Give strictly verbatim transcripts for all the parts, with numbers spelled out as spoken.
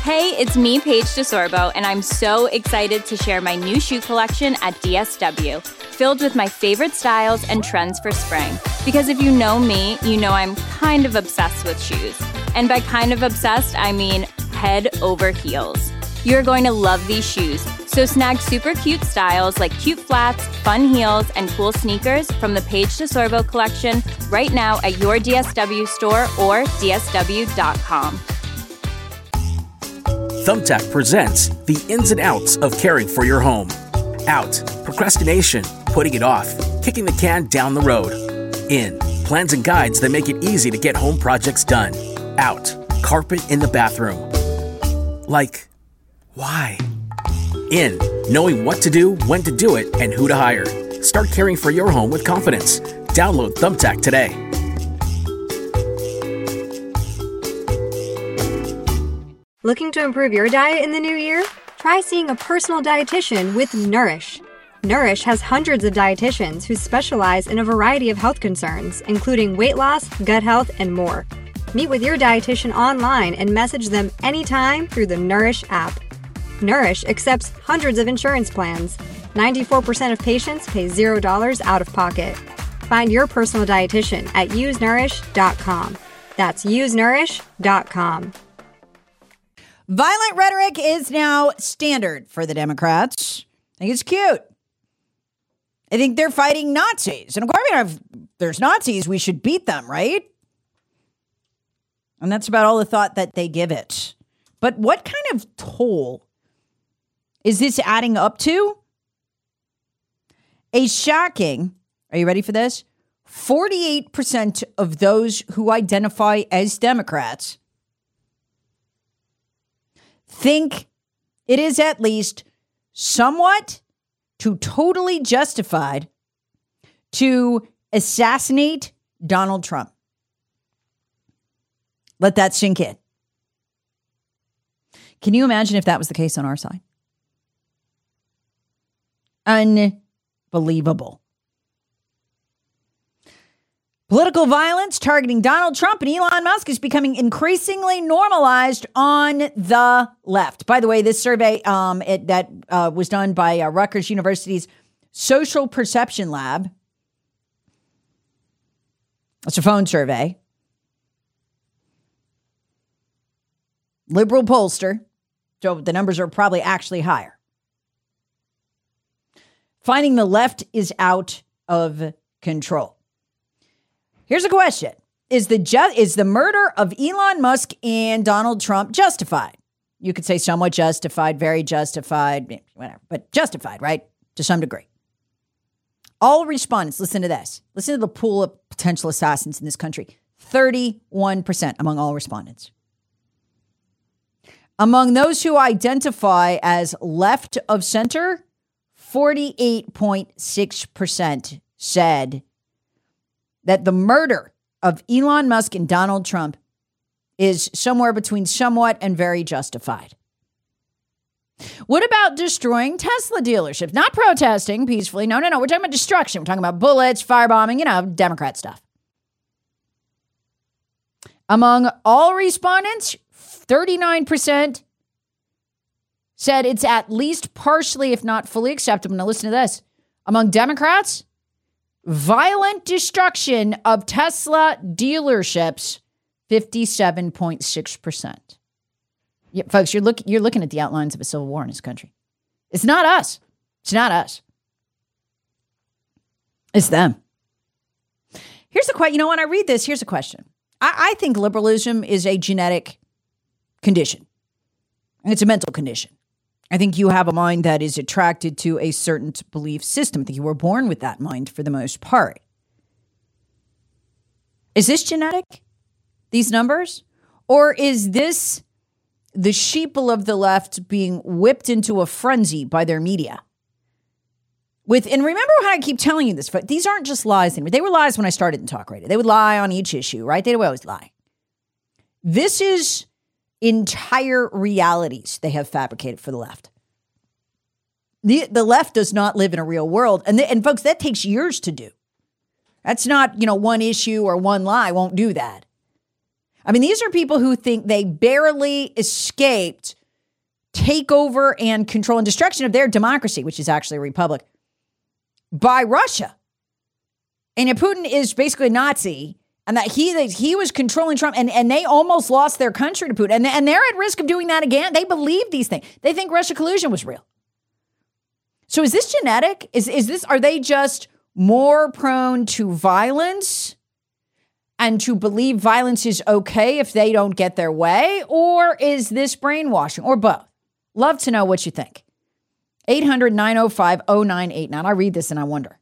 Hey, it's me, Paige DeSorbo, and I'm so excited to share my new shoe collection at D S W, filled with my favorite styles and trends for spring. Because if you know me, you know I'm kind of obsessed with shoes. And by kind of obsessed, I mean head over heels. You're going to love these shoes, so snag super cute styles like cute flats, fun heels, and cool sneakers from the Paige DeSorbo collection right now at your D S W store or D S W dot com. Thumbtack presents the ins and outs of caring for your home. Out, procrastination, putting it off, kicking the can down the road. In, plans and guides that make it easy to get home projects done. Out, carpet in the bathroom. Like, why? In, knowing what to do, when to do it, and who to hire. Start caring for your home with confidence. Download Thumbtack today. Looking to improve your diet in the new year? Try seeing a personal dietitian with Nourish. Nourish has hundreds of dietitians who specialize in a variety of health concerns, including weight loss, gut health, and more. Meet with your dietitian online and message them anytime through the Nourish app. Nourish accepts hundreds of insurance plans. ninety-four percent of patients pay zero dollars out of pocket. Find your personal dietitian at use nourish dot com. That's use nourish dot com. Violent rhetoric is now standard for the Democrats. I think it's cute. I think they're fighting Nazis. And of course, I mean, if there's Nazis, we should beat them, right? And that's about all the thought that they give it. But what kind of toll is this adding up to? A shocking, are you ready for this? forty-eight percent of those who identify as Democrats think it is at least somewhat to totally justified to assassinate Donald Trump. Let that sink in. Can you imagine if that was the case on our side? Unbelievable. Political violence targeting Donald Trump and Elon Musk is becoming increasingly normalized on the left. By the way, this survey um, it, that uh, was done by uh, Rutgers University's Social Perception Lab. It's a phone survey. Liberal pollster. So the numbers are probably actually higher. Finding the left is out of control. Here's a question. Is the ju- is the murder of Elon Musk and Donald Trump justified? You could say somewhat justified, very justified, whatever, but justified, right? To some degree. All respondents, listen to this. Listen to the pool of potential assassins in this country. thirty-one percent among all respondents. Among those who identify as left of center, forty-eight point six percent said that the murder of Elon Musk and Donald Trump is somewhere between somewhat and very justified. What about destroying Tesla dealerships? Not protesting peacefully. No, no, no. We're talking about destruction. We're talking about bullets, firebombing, you know, Democrat stuff. Among all respondents, thirty-nine percent said it's at least partially, if not fully acceptable. Now listen to this. Among Democrats, violent destruction of Tesla dealerships, fifty-seven point six percent. Yeah, folks, you're, look, you're looking at the outlines of a civil war in this country. It's not us. It's not us. It's them. Here's a question. You know, when I read this, here's a question. I, I think liberalism is a genetic condition. And it's a mental condition. I think you have a mind that is attracted to a certain belief system. I think you were born with that mind for the most part. Is this genetic? These numbers? Or is this the sheeple of the left being whipped into a frenzy by their media? With, and remember how I keep telling you this, but these aren't just lies. They were lies when I started in talk radio. They would lie on each issue, right? They would always lie. This is entire realities they have fabricated for the left. The, the left does not live in a real world. And, the, and folks, that takes years to do. That's not, you know, one issue or one lie won't do that. I mean, these are people who think they barely escaped takeover and control and destruction of their democracy, which is actually a republic, by Russia. And if Putin is basically a Nazi and that he he was controlling Trump and, and they almost lost their country to Putin and, and they're at risk of doing that again. They believe these things. They think Russia collusion was real. So is this genetic? Is is this, are they just more prone to violence and to believe violence is okay if they don't get their way? Or is this brainwashing or both? Love to know what you think. eight hundred, nine oh five, oh nine eight nine. I read this and I wonder.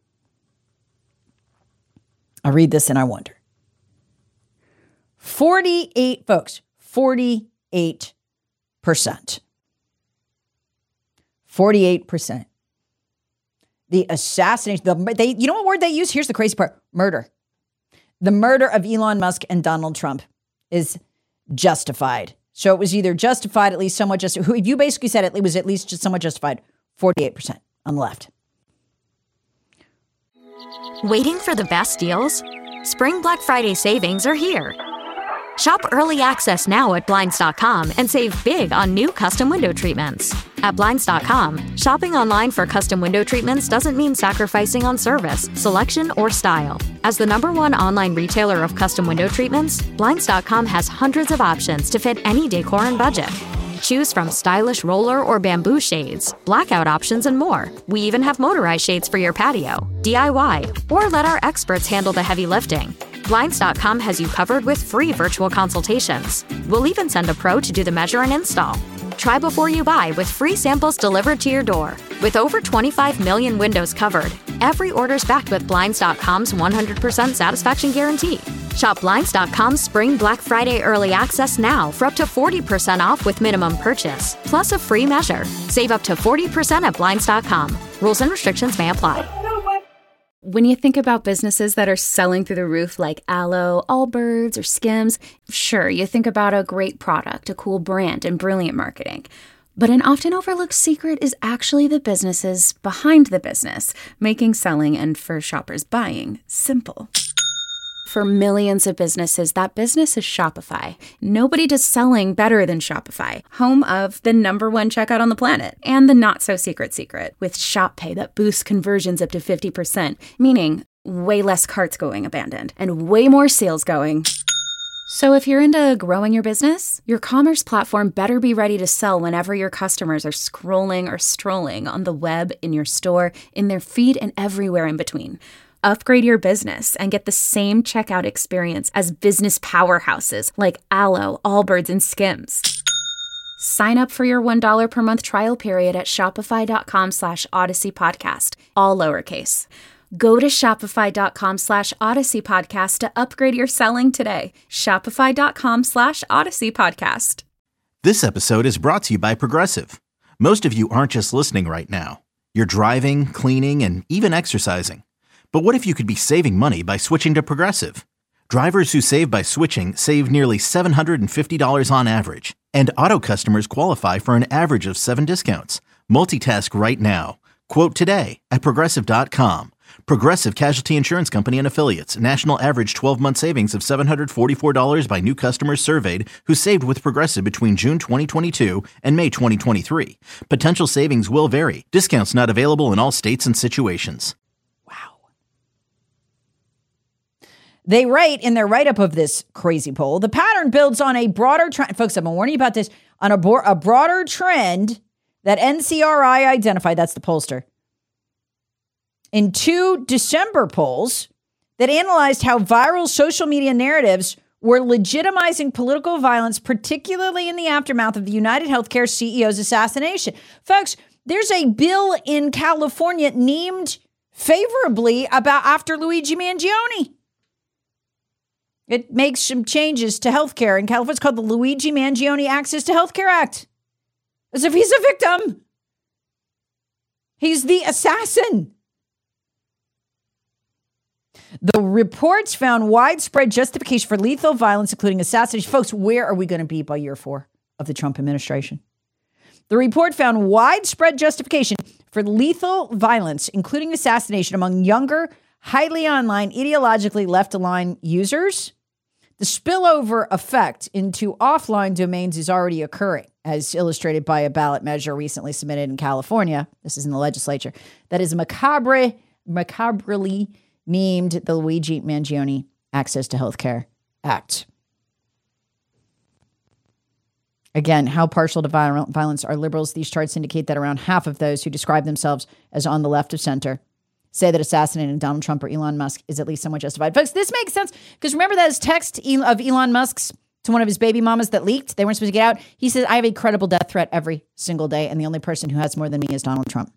I read this and I wonder. forty-eight, folks, forty-eight percent. forty-eight percent. The assassination, the, they, you know what word they use? Here's the crazy part. Murder. The murder of Elon Musk and Donald Trump is justified. So it was either justified, at least somewhat justified. You basically said it was at least just somewhat justified. forty-eight percent on the left. Waiting for the best deals? Spring Black Friday savings are here. Shop early access now at Blinds dot com and save big on new custom window treatments. At Blinds dot com, shopping online for custom window treatments doesn't mean sacrificing on service, selection, or style. As the number one online retailer of custom window treatments, Blinds dot com has hundreds of options to fit any decor and budget. Choose from stylish roller or bamboo shades, blackout options, and more. We even have motorized shades for your patio, D I Y, or let our experts handle the heavy lifting. Blinds dot com has you covered with free virtual consultations. We'll even send a pro to do the measure and install. Try before you buy with free samples delivered to your door. With over twenty-five million windows covered, every order's backed with Blinds dot com's one hundred percent satisfaction guarantee. Shop Blinds dot com's Spring Black Friday Early Access now for up to forty percent off with minimum purchase, plus a free measure. Save up to forty percent at Blinds dot com. Rules and restrictions may apply. When you think about businesses that are selling through the roof like Aloe, Allbirds, or Skims, sure, you think about a great product, a cool brand, and brilliant marketing. But an often overlooked secret is actually the businesses behind the business, making selling and, for shoppers, buying simple. For millions of businesses, that business is Shopify. Nobody does selling better than Shopify, home of the number one checkout on the planet and the not-so-secret secret with Shop Pay that boosts conversions up to fifty percent, meaning way less carts going abandoned and way more sales going. So if you're into growing your business, your commerce platform better be ready to sell whenever your customers are scrolling or strolling on the web, in your store, in their feed, and everywhere in between. Upgrade your business and get the same checkout experience as business powerhouses like Aloe, Allbirds, and Skims. Sign up for your one dollar per month trial period at shopify.com slash Odyssey Podcast, all lowercase. Go to shopify.com slash Odyssey Podcast to upgrade your selling today. Shopify.com slash Odyssey Podcast. This episode is brought to you by Progressive. Most of you aren't just listening right now. You're driving, cleaning, and even exercising. But what if you could be saving money by switching to Progressive? Drivers who save by switching save nearly seven hundred fifty dollars on average. And auto customers qualify for an average of seven discounts. Multitask right now. Quote today at Progressive dot com. Progressive Casualty Insurance Company and Affiliates. National average twelve-month savings of seven hundred forty-four dollars by new customers surveyed who saved with Progressive between June twenty twenty-two and May twenty twenty-three. Potential savings will vary. Discounts not available in all states and situations. They write in their write-up of this crazy poll, the pattern builds on a broader trend. Folks, I've been warning you about this. On a, bo- a broader trend that N C R I identified, that's the pollster, in two December polls that analyzed how viral social media narratives were legitimizing political violence, particularly in the aftermath of the United Healthcare C E O's assassination. Folks, there's a bill in California named favorably about after Luigi Mangione. It makes some changes to healthcare in California. It's called the Luigi Mangione Access to Healthcare Act. As if he's a victim. He's the assassin. The reports found widespread justification for lethal violence, including assassination. Folks, where are we going to be by year four of the Trump administration? The report found widespread justification for lethal violence, including assassination among younger, highly online, ideologically left-aligned users. The spillover effect into offline domains is already occurring, as illustrated by a ballot measure recently submitted in California. This is in the legislature. That is macabre, macabrely named the Luigi Mangione Access to Healthcare Act. Again, how partial to violence are liberals? These charts indicate that around half of those who describe themselves as on the left of center say that assassinating Donald Trump or Elon Musk is at least somewhat justified. Folks, this makes sense because remember that his text of Elon Musk's to one of his baby mamas that leaked? They weren't supposed to get out. He says, I have a credible death threat every single day, and the only person who has more than me is Donald Trump.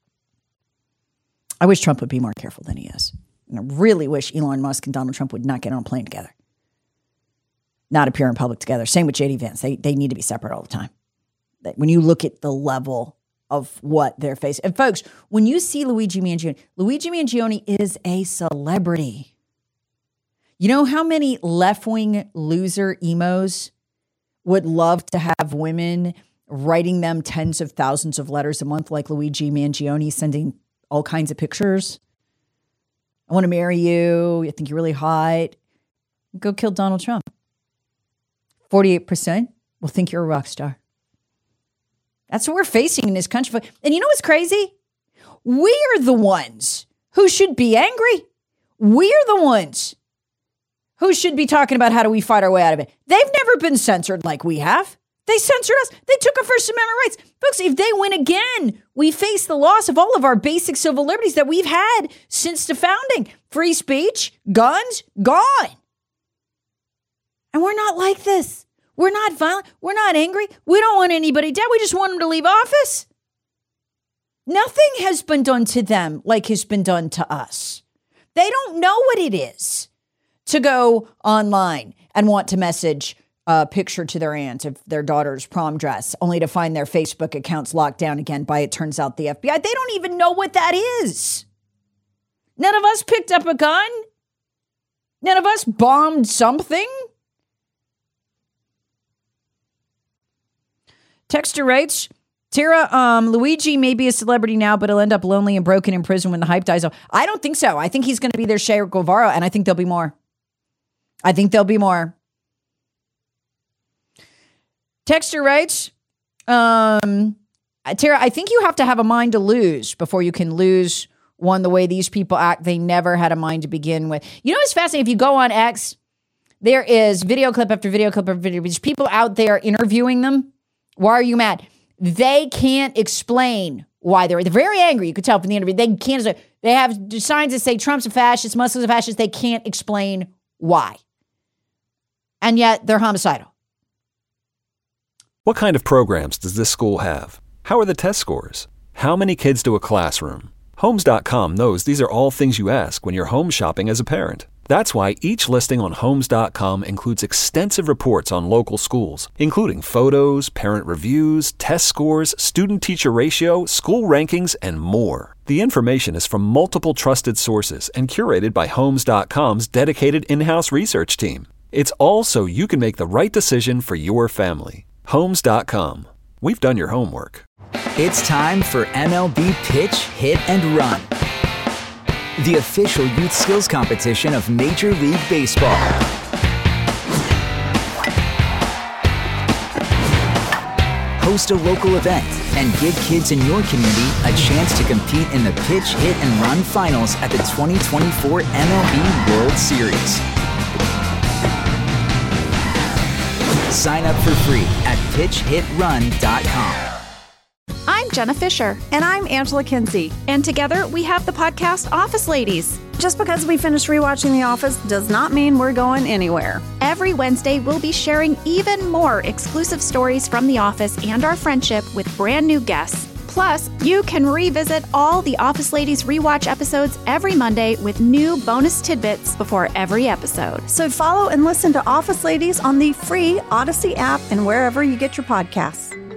I wish Trump would be more careful than he is. And I really wish Elon Musk and Donald Trump would not get on a plane together. Not appear in public together. Same with J D Vance. They they need to be separate all the time. When you look at the level of what they're facing. And folks, when you see Luigi Mangione, Luigi Mangione is a celebrity. You know how many left-wing loser emos would love to have women writing them tens of thousands of letters a month like Luigi Mangione, sending all kinds of pictures? I want to marry you. I think you're really hot. Go kill Donald Trump. forty-eight percent will think you're a rock star. That's what we're facing in this country. And you know what's crazy? We're the ones who should be angry. We're the ones who should be talking about how do we fight our way out of it. They've never been censored like we have. They censored us. They took our First Amendment rights. Folks, if they win again, we face the loss of all of our basic civil liberties that we've had since the founding. Free speech, guns, gone. And we're not like this. We're not violent. We're not angry. We don't want anybody dead. We just want them to leave office. Nothing has been done to them like has been done to us. They don't know what it is to go online and want to message a picture to their aunt of their daughter's prom dress, only to find their Facebook accounts locked down again by, it turns out, the F B I. They don't even know what that is. None of us picked up a gun. None of us bombed something. Texter writes, Tara, um, Luigi may be a celebrity now, but he'll end up lonely and broken in prison when the hype dies off. I don't think so. I think he's going to be their Che Guevara, and I think there'll be more. I think there'll be more. Texter writes, um, Tara, I think you have to have a mind to lose before you can lose one the way these people act. They never had a mind to begin with. You know what's fascinating? If you go on X, there is video clip after video clip after video. There's people out there interviewing them. Why are you mad? They can't explain why they're, they're very angry. You could tell from the interview. They can't. They have signs that say Trump's a fascist, Muslims are fascists. They can't explain why. And yet they're homicidal. What kind of programs does this school have? How are the test scores? How many kids do a classroom? Homes dot com knows these are all things you ask when you're home shopping as a parent. That's why each listing on Homes dot com includes extensive reports on local schools, including photos, parent reviews, test scores, student-teacher ratio, school rankings, and more. The information is from multiple trusted sources and curated by Homes dot com's dedicated in-house research team. It's all so you can make the right decision for your family. Homes dot com. We've done your homework. It's time for M L B Pitch, Hit, and Run, the official youth skills competition of Major League Baseball. Host a local event and give kids in your community a chance to compete in the Pitch, Hit, and Run finals at the twenty twenty-four M L B World Series. Sign up for free at pitch hit run dot com. I'm Jenna Fisher. And I'm Angela Kinsey. And together we have the podcast Office Ladies. Just because we finished rewatching The Office does not mean we're going anywhere. Every Wednesday, we'll be sharing even more exclusive stories from The Office and our friendship with brand new guests. Plus, you can revisit all the Office Ladies rewatch episodes every Monday with new bonus tidbits before every episode. So follow and listen to Office Ladies on the free Odyssey app and wherever you get your podcasts.